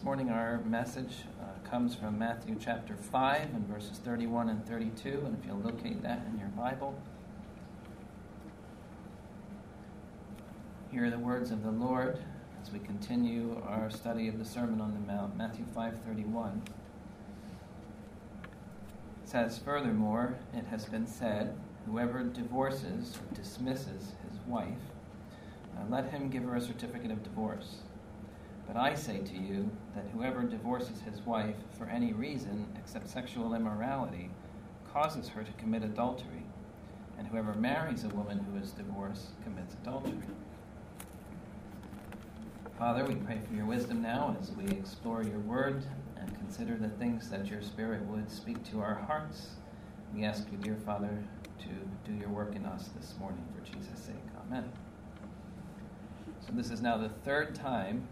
This morning our message comes from Matthew chapter 5 and verses 31 and 32, and if you'll locate that in your Bible. Hear the words of the Lord as we continue our study of the Sermon on the Mount, Matthew 5:31. It says, "Furthermore, it has been said, whoever divorces or dismisses his wife, let him give her a certificate of divorce. But I say to you that whoever divorces his wife for any reason except sexual immorality causes her to commit adultery, and whoever marries a woman who is divorced commits adultery." Father, we pray for your wisdom now as we explore your word and consider the things that your Spirit would speak to our hearts. We ask you, dear Father, to do your work in us this morning for Jesus' sake. Amen. So this is now the third time,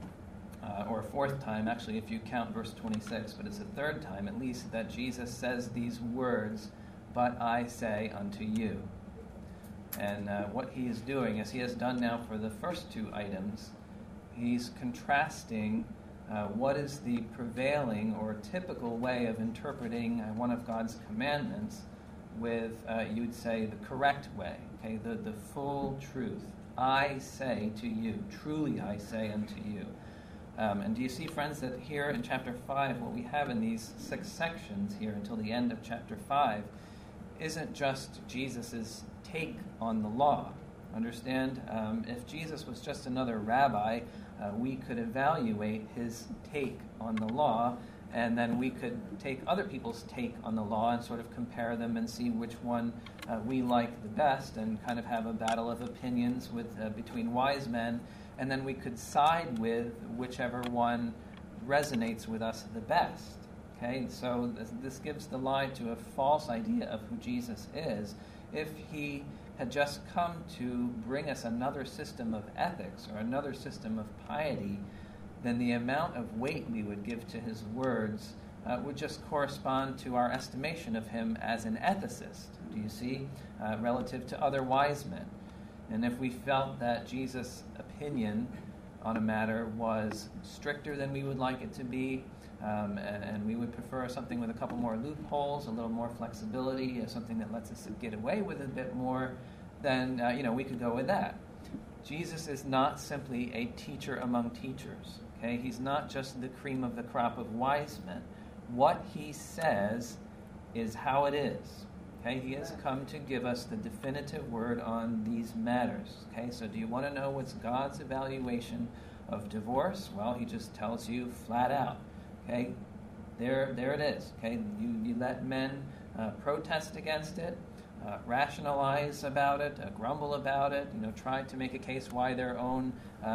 or fourth time, actually, if you count verse 26, but it's the third time at least that Jesus says these words, "But I say unto you." And what he is doing, as he has done now for the first two items, he's contrasting what is the prevailing or typical way of interpreting one of God's commandments with, you'd say, the correct way, okay, the full truth. I say to you, truly I say unto you. And do you see, friends, that here in chapter 5, what we have in these 6 sections here until the end of chapter 5 isn't just Jesus' take on the law. Understand? If Jesus was just another rabbi, we could evaluate his take on the law, and then we could take other people's take on the law and sort of compare them and see which one we like the best, and kind of have a battle of opinions between wise men, and then we could side with whichever one resonates with us the best. Okay, so this gives the lie to a false idea of who Jesus is. If he had just come to bring us another system of ethics or another system of piety, then the amount of weight we would give to his words would just correspond to our estimation of him as an ethicist, do you see, relative to other wise men. And if we felt that Jesus' opinion on a matter was stricter than we would like it to be, and we would prefer something with a couple more loopholes, a little more flexibility, something that lets us get away with a bit more, then we could go with that. Jesus is not simply a teacher among teachers. Okay, he's not just the cream of the crop of wise men. What he says is how it is. Okay, he has come to give us the definitive word on these matters. Okay, so do you want to know what's God's evaluation of divorce? Well, he just tells you flat out. Okay, there it is. Okay, you let men protest against it, rationalize about it, grumble about it. Try to make a case why their own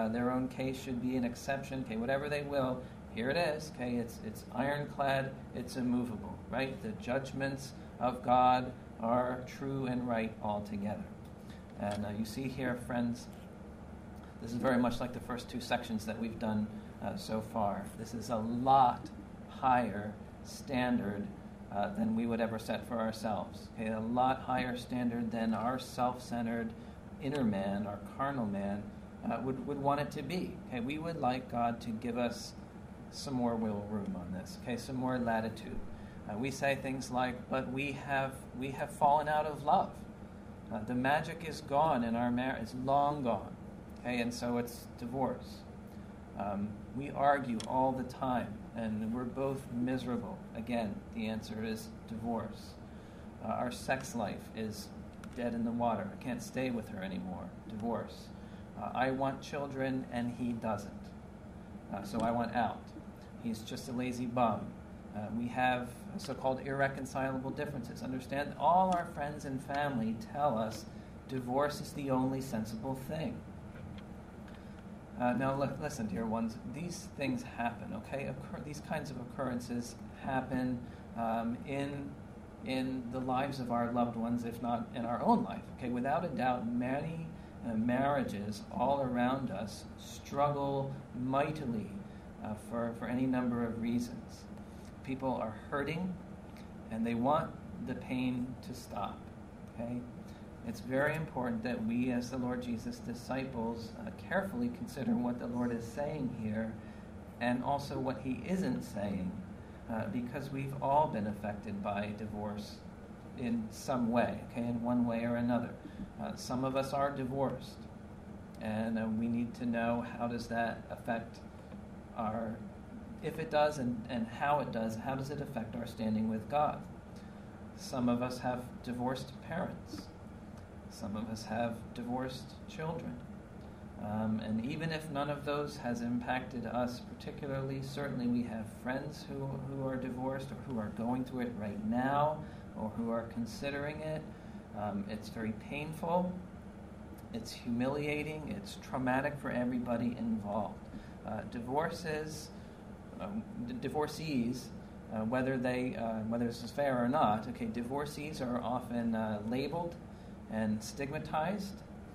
case should be an exception. Okay, whatever they will. Here it is. Okay, it's ironclad. It's immovable. Right, the judgments of God are true and right altogether. And you see here, friends, this is very much like the first 2 sections that we've done so far. This is a lot higher standard than we would ever set for ourselves. Okay, a lot higher standard than our self-centered inner man, our carnal man, would want it to be. Okay, we would like God to give us some more wiggle room on this. Okay, some more latitude. We say things like, "But we have fallen out of love. The magic is gone in our marriage; it's long gone." Okay, and so it's divorce. We argue all the time, and we're both miserable. Again, the answer is divorce. Our sex life is dead in the water. I can't stay with her anymore. Divorce. I want children, and he doesn't. So I want out. He's just a lazy bum. We have so-called irreconcilable differences. Understand, all our friends and family tell us divorce is the only sensible thing. Now, listen, dear ones, these things happen, okay? These kinds of occurrences happen in the lives of our loved ones, if not in our own life, okay? Without a doubt, many marriages all around us struggle mightily for any number of reasons. People are hurting, and they want the pain to stop, okay? It's very important that we, as the Lord Jesus' disciples, carefully consider what the Lord is saying here and also what he isn't saying, because we've all been affected by divorce in some way, okay, in one way or another. Some of us are divorced, and we need to know how does that affect our, if it does and how does it affect our standing with God? Some of us have divorced parents. Some of us have divorced children. And even if none of those has impacted us particularly, certainly we have friends who are divorced or who are going through it right now or who are considering it. It's very painful. It's humiliating. It's traumatic for everybody involved. Divorcees, whether this is fair or not, okay, divorcees are often labeled and stigmatized.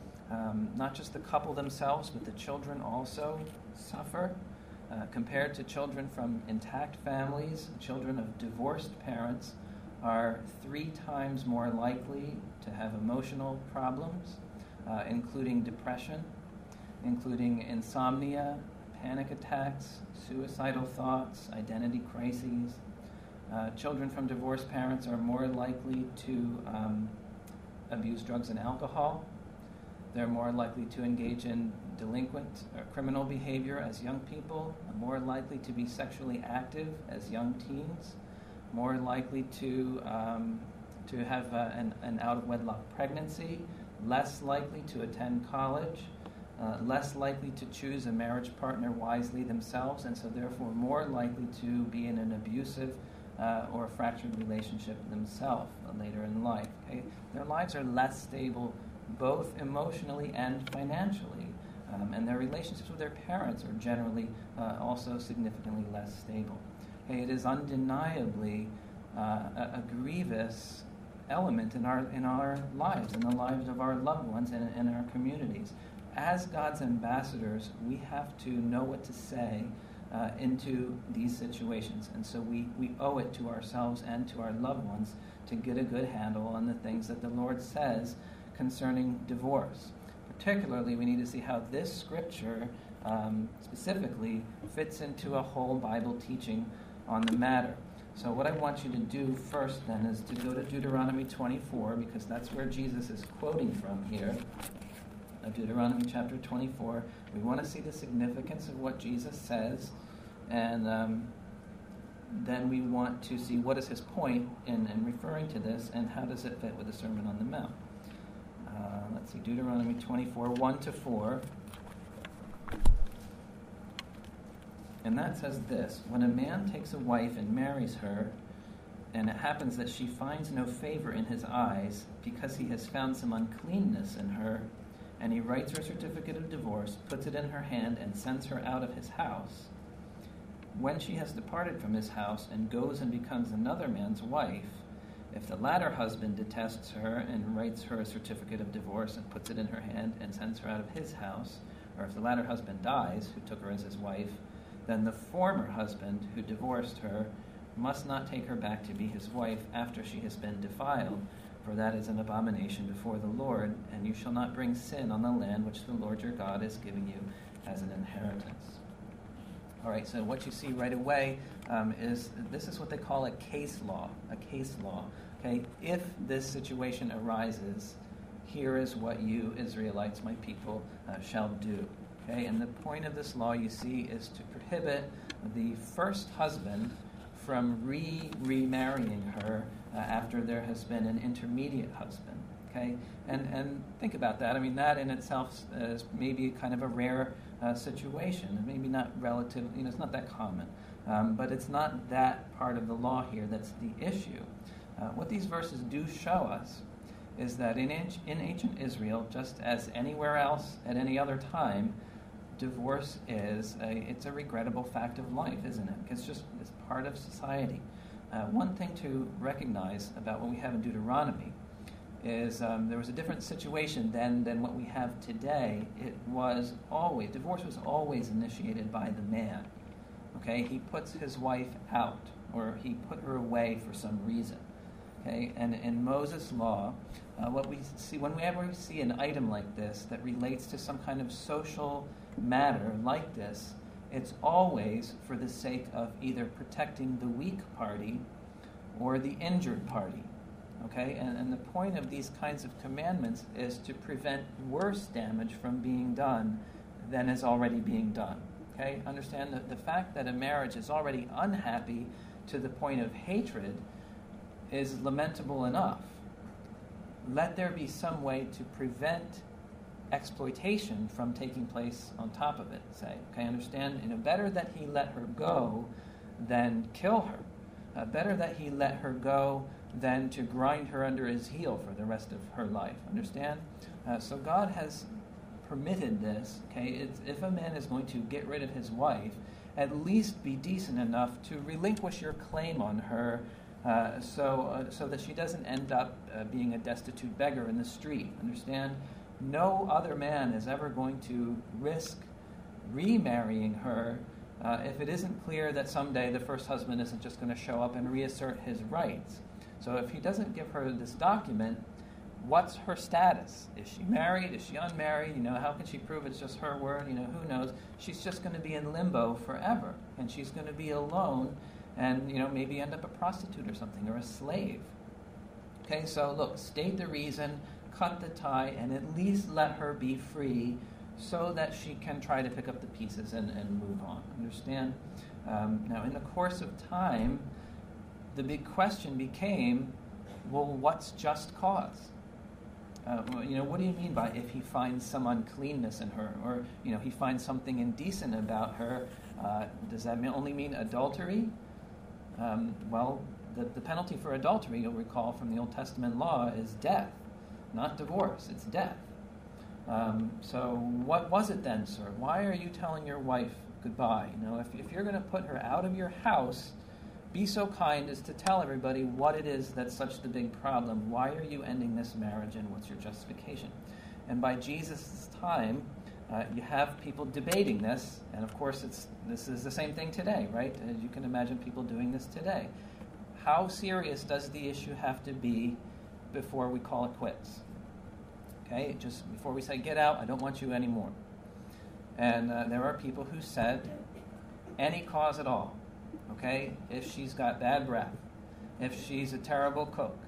Not just the couple themselves, but the children also suffer. Compared to children from intact families, children of divorced parents are 3 times more likely to have emotional problems, including depression, including insomnia, panic attacks, suicidal thoughts, identity crises. Children from divorced parents are more likely to abuse drugs and alcohol. They're more likely to engage in delinquent or criminal behavior as young people, more likely to be sexually active as young teens, more likely to have an out-of-wedlock pregnancy, less likely to attend college, less likely to choose a marriage partner wisely themselves, and so therefore more likely to be in an abusive or a fractured relationship themselves later in life. Okay? Their lives are less stable both emotionally and financially, and their relationships with their parents are generally also significantly less stable. Okay? It is undeniably a grievous element in our lives, in the lives of our loved ones and in our communities. As God's ambassadors, we have to know what to say into these situations, and so we owe it to ourselves and to our loved ones to get a good handle on the things that the Lord says concerning divorce. Particularly, we need to see how this scripture specifically fits into a whole Bible teaching on the matter. So what I want you to do first then is to go to Deuteronomy 24, because that's where Jesus is quoting from here. Deuteronomy chapter 24. We want to see the significance of what Jesus says, and then we want to see what is his point in referring to this, and how does it fit with the Sermon on the Mount. Let's see, Deuteronomy 24, 1-4. And that says this: when a man takes a wife and marries her, and it happens that she finds no favor in his eyes because he has found some uncleanness in her, and he writes her a certificate of divorce, puts it in her hand, and sends her out of his house, when she has departed from his house and goes and becomes another man's wife, if the latter husband detests her and writes her a certificate of divorce and puts it in her hand and sends her out of his house, or if the latter husband dies, who took her as his wife, then the former husband who divorced her must not take her back to be his wife after she has been defiled, for that is an abomination before the Lord, and you shall not bring sin on the land which the Lord your God is giving you as an inheritance. All right, so what you see right away is this is what they call a case law. A case law. Okay, if this situation arises, here is what you Israelites, my people, shall do. Okay, and the point of this law, you see, is to prohibit the first husband from remarrying her after there has been an intermediate husband. Okay, and think about that. I mean, that in itself is maybe kind of a rare situation. Maybe not relative. It's not that common. But it's not that part of the law here that's the issue. What these verses do show us is that in ancient Israel, just as anywhere else at any other time, divorce is a regrettable fact of life, isn't it? It's part of society. One thing to recognize about what we have in Deuteronomy is there was a different situation then than what we have today. Divorce was always initiated by the man. Okay, he puts his wife out, or he put her away for some reason. Okay, and in Moses' law, what we see whenever we see an item like this that relates to some kind of social matter like this, it's always for the sake of either protecting the weak party or the injured party. Okay? And the point of these kinds of commandments is to prevent worse damage from being done than is already being done. Okay? Understand that the fact that a marriage is already unhappy to the point of hatred is lamentable enough. Let there be some way to prevent exploitation from taking place on top of it, say. Okay, understand? Better that he let her go than kill her. Better that he let her go than to grind her under his heel for the rest of her life. Understand? So God has permitted this. Okay, if a man is going to get rid of his wife, at least be decent enough to relinquish your claim on her, so that she doesn't end up being a destitute beggar in the street. Understand? No other man is ever going to risk remarrying her if it isn't clear that someday the first husband isn't just going to show up and reassert his rights. So if he doesn't give her this document, what's her status? Is she married? Is she unmarried? How can she prove it's just her word? Who knows? She's just going to be in limbo forever, and she's going to be alone and, maybe end up a prostitute or something, or a slave. Okay, so look, state the reason, cut the tie, and at least let her be free so that she can try to pick up the pieces and move on. Understand? Now, in the course of time, the big question became, well, what's just cause? What do you mean by if he finds some uncleanness in her, or, he finds something indecent about her, does that only mean adultery? Well, the penalty for adultery, you'll recall from the Old Testament law, is death. Not divorce, it's death. So what was it then, sir? Why are you telling your wife goodbye? If you're going to put her out of your house, be so kind as to tell everybody what it is that's such the big problem. Why are you ending this marriage, and what's your justification? And by Jesus' time, you have people debating this, and of course this is the same thing today, right? As you can imagine people doing this today. How serious does the issue have to be before we call it quits? Okay, just before we say, get out, I don't want you anymore. And there are people who said, any cause at all. Okay, if she's got bad breath, if she's a terrible cook,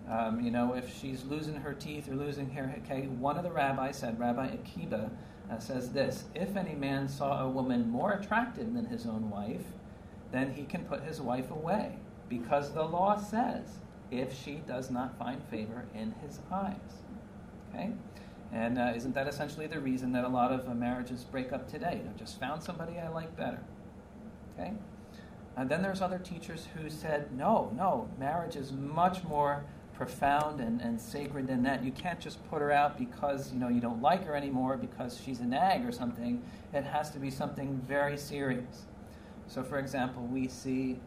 if she's losing her teeth or losing hair. Okay, one of the rabbis said, Rabbi Akiba says this: if any man saw a woman more attractive than his own wife, then he can put his wife away, because the law says, if she does not find favor in his eyes. Okay, and isn't that essentially the reason that a lot of marriages break up today? I just found somebody I like better. Okay. And then there's other teachers who said, no, marriage is much more profound and sacred than that. You can't just put her out because, you don't like her anymore, because she's a nag or something. It has to be something very serious. So, for example, we see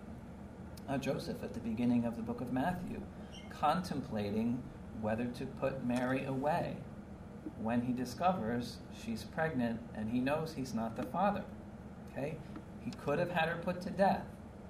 Joseph at the beginning of the book of Matthew contemplating whether to put Mary away when he discovers she's pregnant and he knows he's not the father. Okay? He could have had her put to death.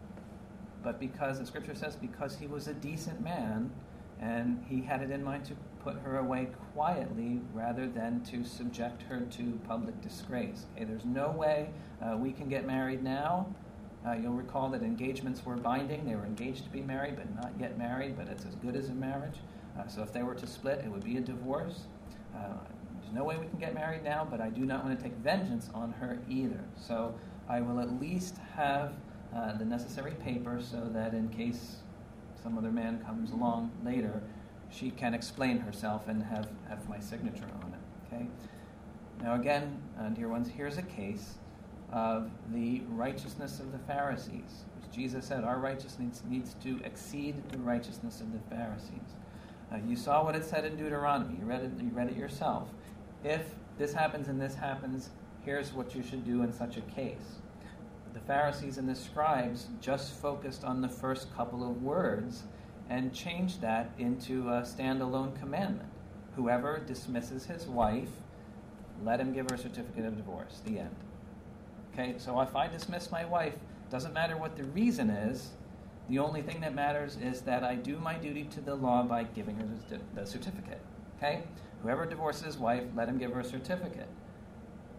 But because, the scripture says, because he was a decent man, and he had it in mind to put her away quietly rather than to subject her to public disgrace. Okay, there's no way we can get married now. You'll recall that engagements were binding. They were engaged to be married, but not yet married, but it's as good as a marriage. So if they were to split, it would be a divorce. There's no way we can get married now, but I do not want to take vengeance on her either. So I will at least have the necessary paper so that in case some other man comes along later, she can explain herself and have my signature on it. Okay. Now again, dear ones, here's a case of the righteousness of the Pharisees. As Jesus said, our righteousness needs to exceed the righteousness of the Pharisees. You saw what it said in Deuteronomy. You read it yourself. If this happens and this happens, here's what you should do in such a case. The Pharisees and the scribes just focused on the first couple of words and changed that into a standalone commandment. Whoever dismisses his wife, let him give her a certificate of divorce. The end. Okay, so if I dismiss my wife, doesn't matter what the reason is. The only thing that matters is that I do my duty to the law by giving her the certificate. Okay? Whoever divorces his wife, let him give her a certificate.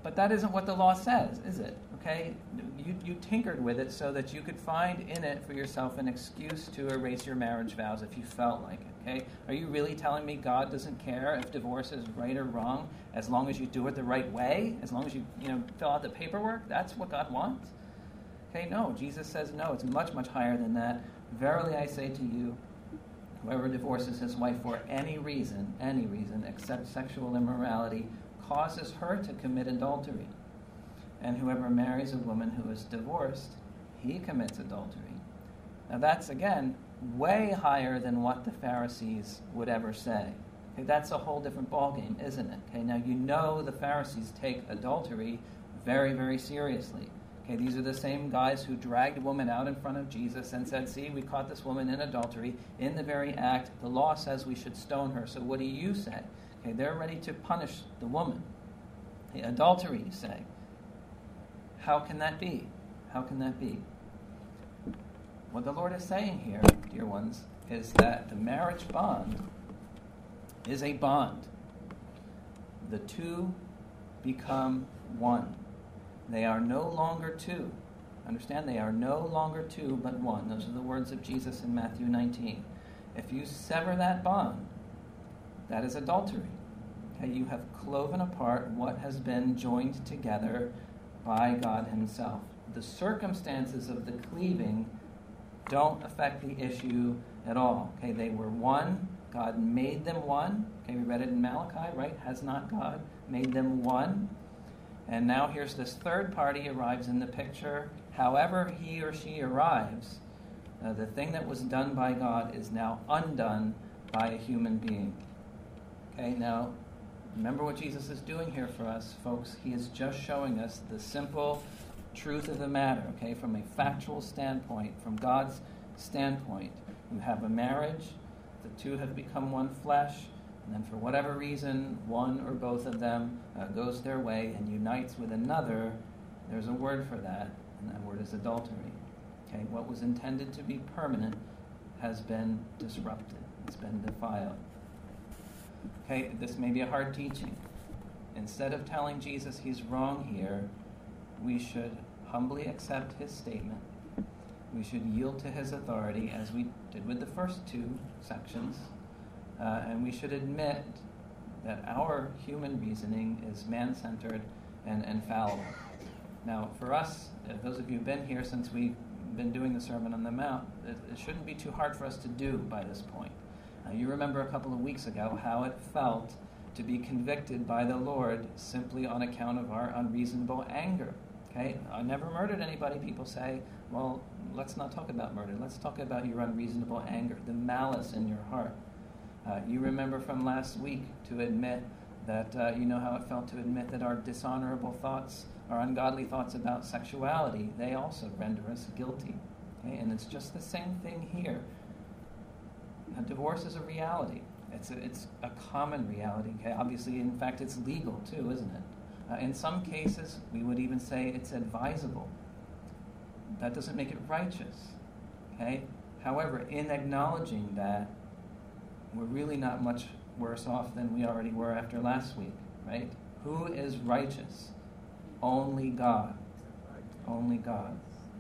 But that isn't what the law says, is it? Okay? You tinkered with it so that you could find in it for yourself an excuse to erase your marriage vows if you felt like it. Okay? Are you really telling me God doesn't care if divorce is right or wrong as long as you do it the right way? As long as you fill out the paperwork? That's what God wants? Okay, no. Jesus says no. It's much, much higher than that. Verily I say to you, whoever divorces his wife for any reason except sexual immorality causes her to commit adultery. And whoever marries a woman who is divorced, he commits adultery. Now that's, again, way higher than what the Pharisees would ever say. Okay, that's a whole different ballgame, isn't it? Okay, now the Pharisees take adultery very, very seriously. Okay, these are the same guys who dragged a woman out in front of Jesus and said, see, we caught this woman in adultery in the very act. The law says we should stone her, so what do you say? Okay, they're ready to punish the woman. Okay, adultery, you say. How can that be? How can that be? What the Lord is saying here, dear ones, is that the marriage bond is a bond. The two become one. They are no longer two. Understand? They are no longer two, but one. Those are the words of Jesus in Matthew 19. If you sever that bond, that is adultery. Okay, you have cloven apart what has been joined together by God himself. The circumstances of the cleaving don't affect the issue at all. Okay, they were one. God made them one. Okay, we read it in Malachi, right? Has not God made them one? And now here's this third party arrives in the picture. However he or she arrives, the thing that was done by God is now undone by a human being. Okay, now remember what Jesus is doing here for us, folks. He is just showing us the simple truth of the matter, okay, from a factual standpoint, from God's standpoint. You have a marriage, the two have become one flesh, and then for whatever reason, one or both of them goes their way and unites with another. There's a word for that, and that word is adultery. Okay, what was intended to be permanent has been disrupted. It's been defiled. Okay, this may be a hard teaching. Instead of telling Jesus he's wrong here, we should humbly accept his statement. We should yield to his authority, as we did with the first two sections. And we should admit that our human reasoning is man-centered and fallible. Now, for us, those of you who've been here since we've been doing the Sermon on the Mount, it shouldn't be too hard for us to do by this point. You remember a couple of weeks ago how it felt to be convicted by the Lord simply on account of our unreasonable anger. Okay, I never murdered anybody. People say, well, let's not talk about murder. Let's talk about your unreasonable anger, the malice in your heart. You remember from last week to admit that, you know how it felt to admit that our dishonorable thoughts, our ungodly thoughts about sexuality, they also render us guilty. Okay? And it's just the same thing here. Divorce is a reality. It's a common reality. Okay? Obviously, in fact, it's legal too, isn't it? In some cases, we would even say it's advisable. That doesn't make it righteous. Okay? However, in acknowledging that, we're really not much worse off than we already were after last week, right? Who is righteous? Only God. Only God.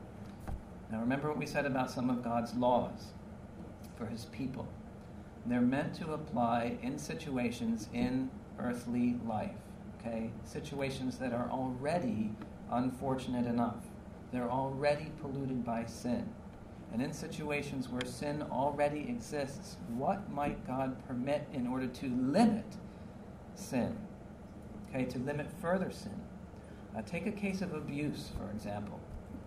Now remember what we said about some of God's laws for his people. They're meant to apply in situations in earthly life, okay? Situations that are already unfortunate enough. They're already polluted by sin. And in situations where sin already exists, what might God permit in order to limit sin? Okay, to limit further sin. Take a case of abuse, for example.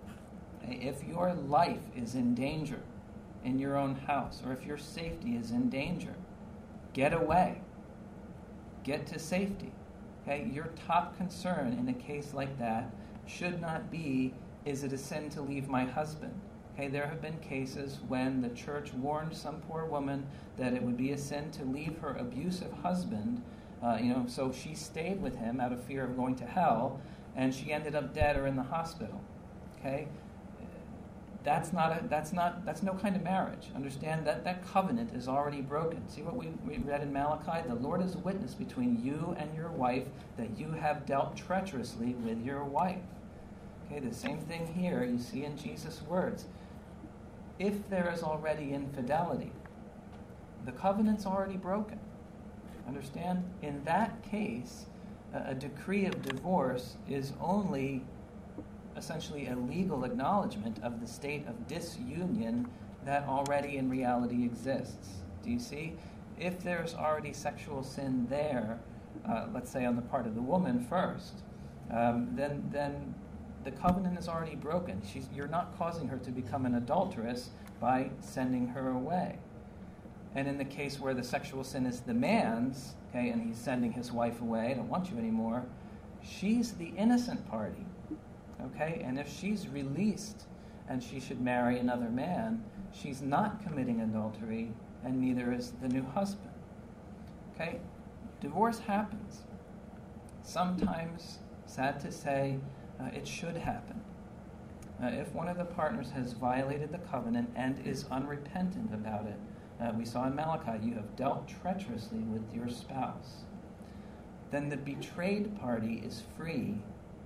If your life is in danger in your own house, or if your safety is in danger, get away. Get to safety. Okay, your top concern in a case like that should not be, is it a sin to leave my husband? Okay, there have been cases when the church warned some poor woman that it would be a sin to leave her abusive husband, so she stayed with him out of fear of going to hell, and she ended up dead or in the hospital. Okay? that's no kind of marriage. Understand that covenant is already broken. See what we read in Malachi? The Lord is a witness between you and your wife that you have dealt treacherously with your wife. Okay, the same thing here you see in Jesus' words. If there is already infidelity, the covenant's already broken. Understand? In that case, a decree of divorce is only essentially a legal acknowledgement of the state of disunion that already in reality exists. Do you see? If there's already sexual sin there, let's say on the part of the woman first, then the covenant is already broken. You're not causing her to become an adulteress by sending her away. And in the case where the sexual sin is the man's, okay, and he's sending his wife away, I don't want you anymore, she's the innocent party. Okay, and if she's released and she should marry another man, she's not committing adultery, and neither is the new husband. Okay, divorce happens. Sometimes, sad to say, it should happen. If one of the partners has violated the covenant and is unrepentant about it, we saw in Malachi, you have dealt treacherously with your spouse, then the betrayed party is free.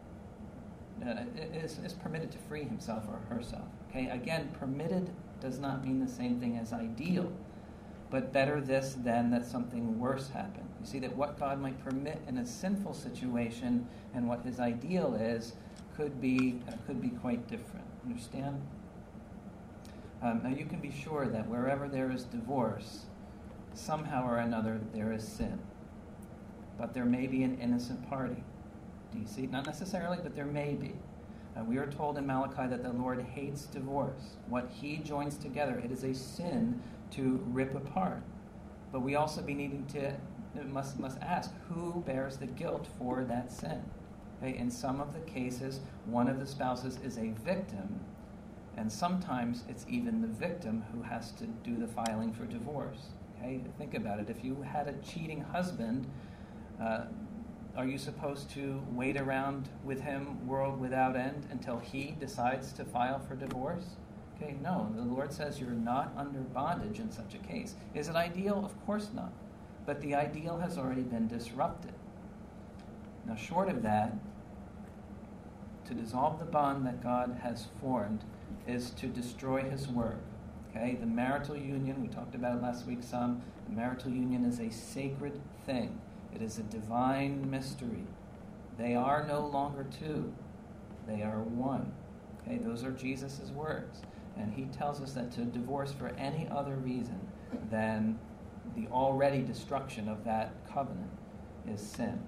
Is permitted to free himself or herself. Okay, again, permitted does not mean the same thing as ideal, but better this than that something worse happen. You see that what God might permit in a sinful situation and what his ideal is could be quite different. Understand? Now you can be sure that wherever there is divorce, somehow or another there is sin, but there may be an innocent party. Do you see? Not necessarily, but there may be. We are told in Malachi that the Lord hates divorce. What he joins together, it is a sin to rip apart. But we also must ask, who bears the guilt for that sin? Okay? In some of the cases, one of the spouses is a victim, and sometimes it's even the victim who has to do the filing for divorce. Okay? Think about it. If you had a cheating husband, are you supposed to wait around with him world without end until he decides to file for divorce? Okay, no. The Lord says you're not under bondage in such a case. Is it ideal? Of course not. But the ideal has already been disrupted. Now, short of that, to dissolve the bond that God has formed is to destroy his word. Okay, the marital union, we talked about it last week some, the marital union is a sacred thing. It is a divine mystery. They are no longer two. They are one. Okay, those are Jesus' words. And he tells us that to divorce for any other reason than the already destruction of that covenant is sin.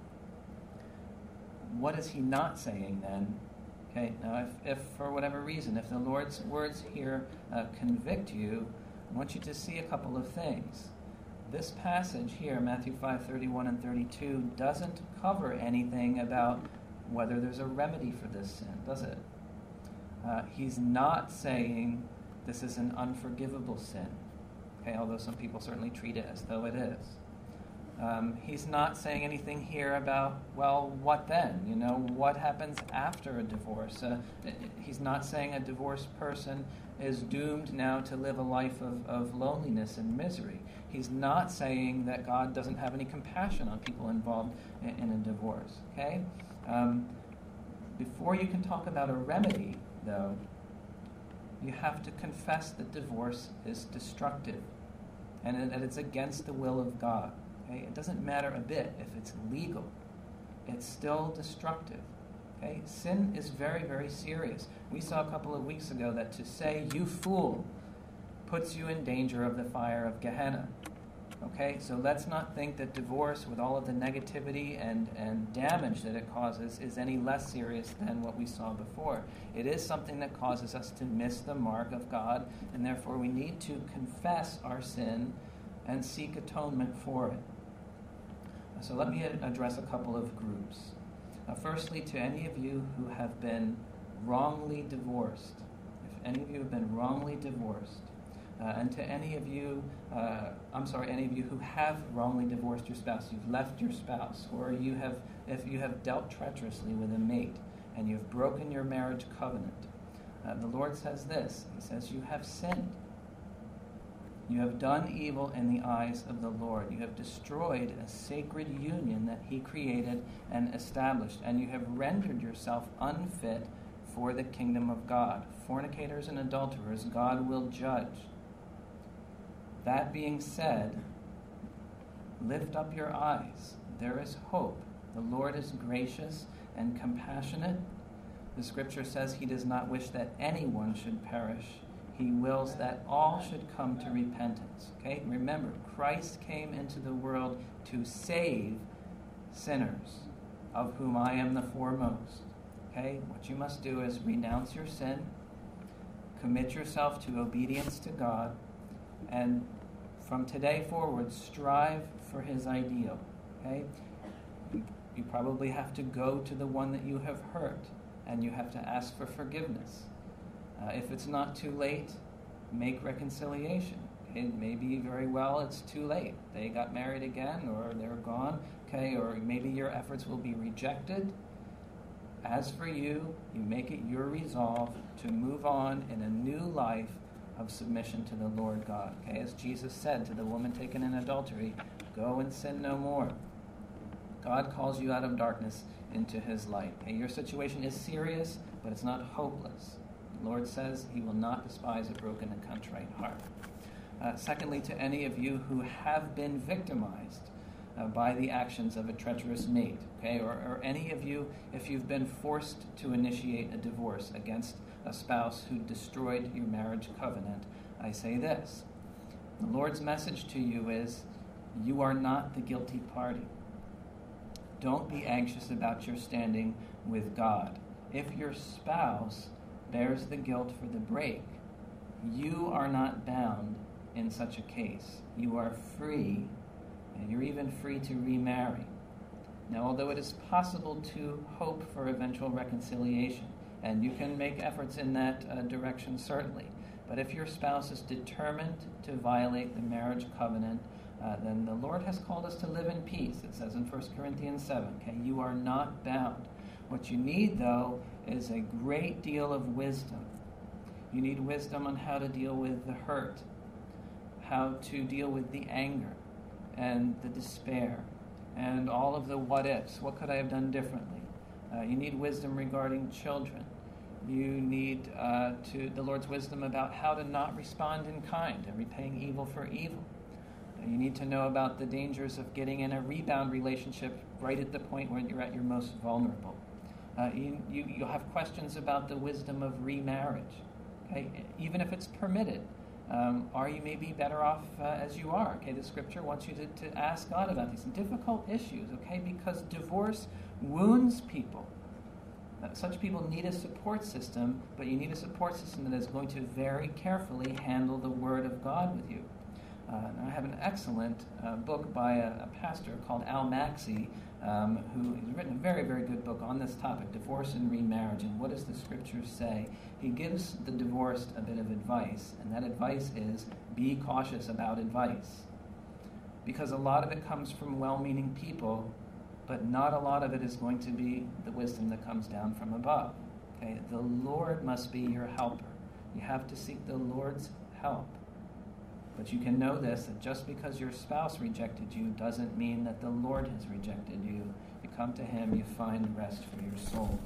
What is he not saying then? Okay, now if for whatever reason, if the Lord's words here convict you, I want you to see a couple of things. This passage here, Matthew 5:31 and 32, doesn't cover anything about whether there's a remedy for this sin, does it? He's not saying this is an unforgivable sin, okay, although some people certainly treat it as though it is. He's not saying anything here about, well, what then? You know, what happens after a divorce? He's not saying a divorced person is doomed now to live a life of loneliness and misery. He's not saying that God doesn't have any compassion on people involved in a divorce, okay? Before you can talk about a remedy, though, you have to confess that divorce is destructive and that it's against the will of God. Okay? It doesn't matter a bit if it's legal. It's still destructive. Okay? Sin is very, very serious. We saw a couple of weeks ago that to say, "you fool," puts you in danger of the fire of Gehenna. Okay? So let's not think that divorce, with all of the negativity and damage that it causes, is any less serious than what we saw before. It is something that causes us to miss the mark of God, and therefore we need to confess our sin and seek atonement for it. So let me address a couple of groups. Firstly, to any of you who have been wrongly divorced, if any of you have been wrongly divorced, and to any of you who have wrongly divorced your spouse, you've left your spouse, or if you have dealt treacherously with a mate, and you've broken your marriage covenant, The Lord says this. He says, you have sinned. You have done evil in the eyes of the Lord. You have destroyed a sacred union that he created and established, and you have rendered yourself unfit for the kingdom of God. Fornicators and adulterers, God will judge. That being said, lift up your eyes. There is hope. The Lord is gracious and compassionate. The scripture says he does not wish that anyone should perish. He wills that all should come to repentance. Okay? Remember, Christ came into the world to save sinners, of whom I am the foremost. Okay? What you must do is renounce your sin, commit yourself to obedience to God, and from today forward, strive for his ideal. Okay? You probably have to go to the one that you have hurt, and you have to ask for forgiveness. If it's not too late, make reconciliation. It may be very well it's too late. They got married again, or they're gone, okay, or maybe your efforts will be rejected. As for you, you make it your resolve to move on in a new life of submission to the Lord God. Okay, as Jesus said to the woman taken in adultery, go and sin no more. God calls you out of darkness into his light. Okay, your situation is serious, but it's not hopeless. The Lord says he will not despise a broken and contrite heart. Secondly, to any of you who have been victimized by the actions of a treacherous mate, okay, or any of you, if you've been forced to initiate a divorce against a spouse who destroyed your marriage covenant, I say this. The Lord's message to you is, you are not the guilty party. Don't be anxious about your standing with God. If your spouse bears the guilt for the break, you are not bound in such a case. You are free, and you're even free to remarry. Now, although it is possible to hope for eventual reconciliation, and you can make efforts in that direction, certainly, but if your spouse is determined to violate the marriage covenant, then the Lord has called us to live in peace. It says in 1 Corinthians 7, okay, you are not bound. What you need, though, is a great deal of wisdom. You need wisdom on how to deal with the hurt, how to deal with the anger and the despair, and all of the what-ifs. What could I have done differently? You need wisdom regarding children. You need the Lord's wisdom about how to not respond in kind and repaying evil for evil. You need to know about the dangers of getting in a rebound relationship right at the point when you're at your most vulnerable. You'll have questions about the wisdom of remarriage. Okay? Even if it's permitted, are you maybe better off as you are? Okay, the scripture wants you to ask God about these difficult issues, okay, because divorce wounds people. Such people need a support system, but you need a support system that is going to very carefully handle the Word of God with you. I have an excellent book by a pastor called Al Maxey, who has written a very, very good book on this topic, divorce and remarriage, and what does the scripture say? He gives the divorced a bit of advice, and that advice is, be cautious about advice. Because a lot of it comes from well-meaning people, but not a lot of it is going to be the wisdom that comes down from above. Okay? The Lord must be your helper. You have to seek the Lord's help. But you can know this, that just because your spouse rejected you doesn't mean that the Lord has rejected you. You come to him, you find rest for your soul.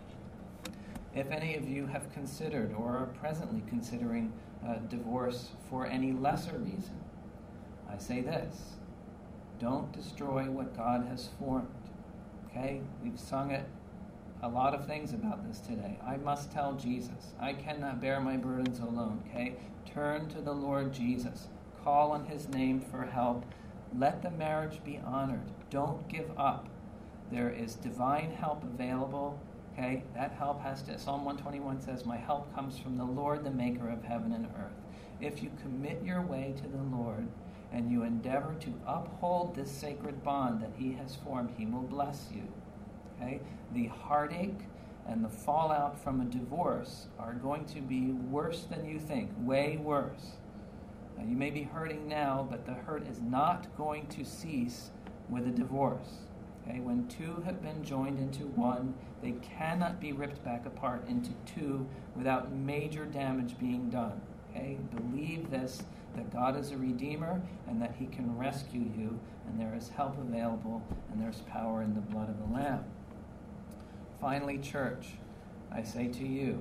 If any of you have considered or are presently considering divorce for any lesser reason, I say this, don't destroy what God has formed. Okay? We've sung it, a lot of things about this today. I must tell Jesus. I cannot bear my burdens alone. Okay? Turn to the Lord Jesus. Call on his name for help. Let the marriage be honored. Don't give up. There is divine help available. Okay? That help has to, Psalm 121 says, my help comes from the Lord, the maker of heaven and earth. If you commit your way to the Lord and you endeavor to uphold this sacred bond that he has formed, he will bless you. Okay? The heartache and the fallout from a divorce are going to be worse than you think, way worse. You may be hurting now, but the hurt is not going to cease with a divorce. Okay, when two have been joined into one, they cannot be ripped back apart into two without major damage being done. Okay, believe this, that God is a redeemer and that he can rescue you, and there is help available and there's power in the blood of the Lamb. Finally, church, I say to you,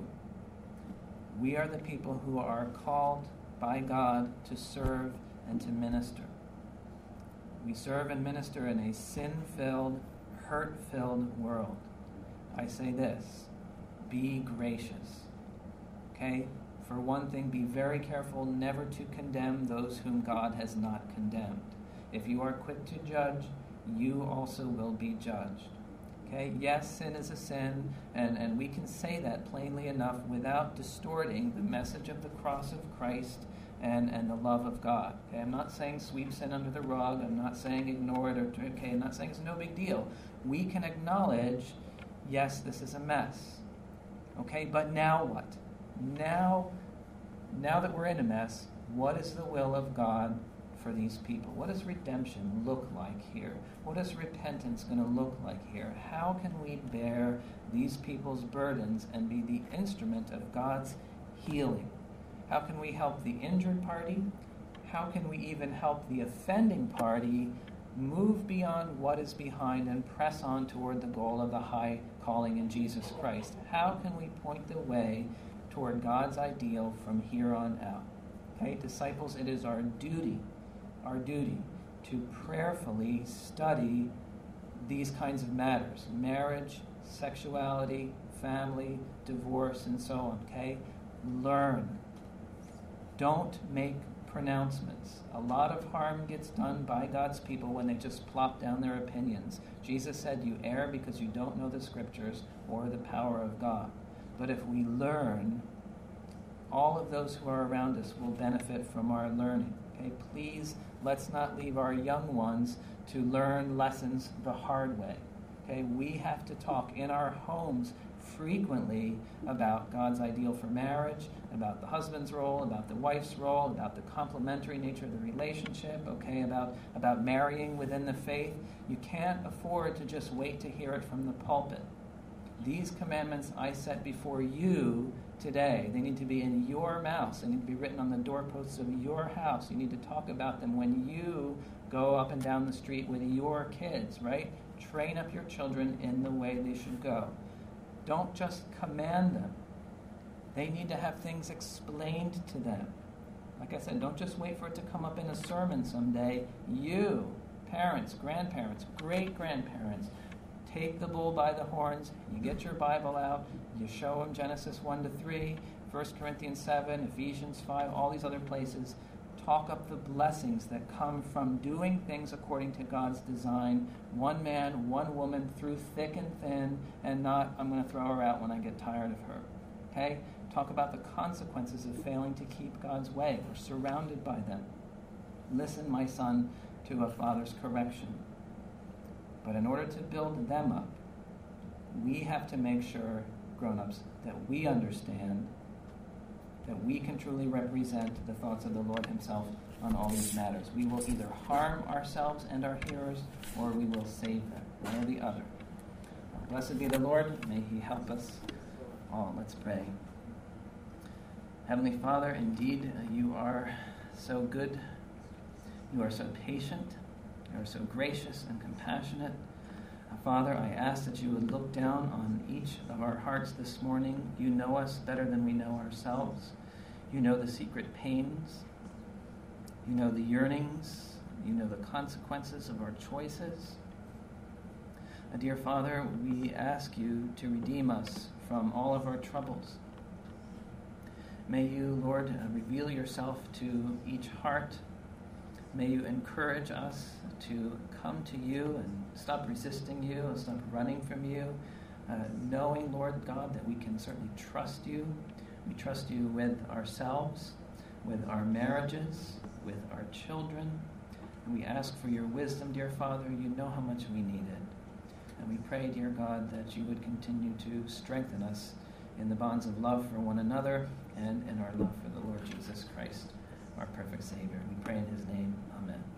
we are the people who are called by God to serve and to minister. We serve and minister in a sin-filled, hurt-filled world. I say this, be gracious. Okay? For one thing, be very careful never to condemn those whom God has not condemned. If you are quick to judge, you also will be judged. Okay? Yes, sin is a sin, and we can say that plainly enough without distorting the message of the cross of Christ and the love of God. Okay? I'm not saying sweep sin under the rug. I'm not saying ignore it. I'm not saying it's no big deal. We can acknowledge, yes, this is a mess. Okay? But now what? Now that we're in a mess, what is the will of God for these people? What does redemption look like here? What is repentance going to look like here? How can we bear these people's burdens and be the instrument of God's healing? How can we help the injured party? How can we even help the offending party move beyond what is behind and press on toward the goal of the high calling in Jesus Christ? How can we point the way toward God's ideal from here on out? Okay, disciples, it is our duty to prayerfully study these kinds of matters: marriage, sexuality, family, divorce, and so on. Okay, learn. Don't make pronouncements. A lot of harm gets done by God's people when they just plop down their opinions. Jesus said, you err because you don't know the scriptures or the power of God. But if we learn, all of those who are around us will benefit from our learning. Okay, please, let's not leave our young ones to learn lessons the hard way. Okay, we have to talk in our homes frequently about God's ideal for marriage, about the husband's role, about the wife's role, about the complementary nature of the relationship, okay, about marrying within the faith. You can't afford to just wait to hear it from the pulpit. These commandments I set before you today. They need to be in your mouths. They need to be written on the doorposts of your house. You need to talk about them when you go up and down the street with your kids, right? Train up your children in the way they should go. Don't just command them. They need to have things explained to them. Like I said, don't just wait for it to come up in a sermon someday. You, parents, grandparents, great-grandparents, take the bull by the horns. You get your Bible out. You show them Genesis 1-3, 1 Corinthians 7, Ephesians 5, all these other places. Talk up the blessings that come from doing things according to God's design. One man, one woman, through thick and thin, and not, I'm going to throw her out when I get tired of her. Okay? Talk about the consequences of failing to keep God's way. We're surrounded by them. Listen, my son, to a father's correction. But in order to build them up, we have to make sure, grown-ups, that we understand that we can truly represent the thoughts of the Lord himself on all these matters. We will either harm ourselves and our hearers, or we will save them, one or the other. Blessed be the Lord. May he help us all. Let's pray. Heavenly Father, indeed, you are so good. You are so patient. You are so gracious and compassionate. Father, I ask that you would look down on each of our hearts this morning. You know us better than we know ourselves. You know the secret pains. You know the yearnings. You know the consequences of our choices. Dear Father, we ask you to redeem us from all of our troubles. May you, Lord, reveal yourself to each heart. May you encourage us to come to you and stop resisting you and stop running from you, knowing, Lord God, that we can certainly trust you. We trust you with ourselves, with our marriages, with our children. And we ask for your wisdom, dear Father. You know how much we need it. And we pray, dear God, that you would continue to strengthen us in the bonds of love for one another and in our love for the Lord Jesus Christ, our perfect Savior. We pray in his name. Amen.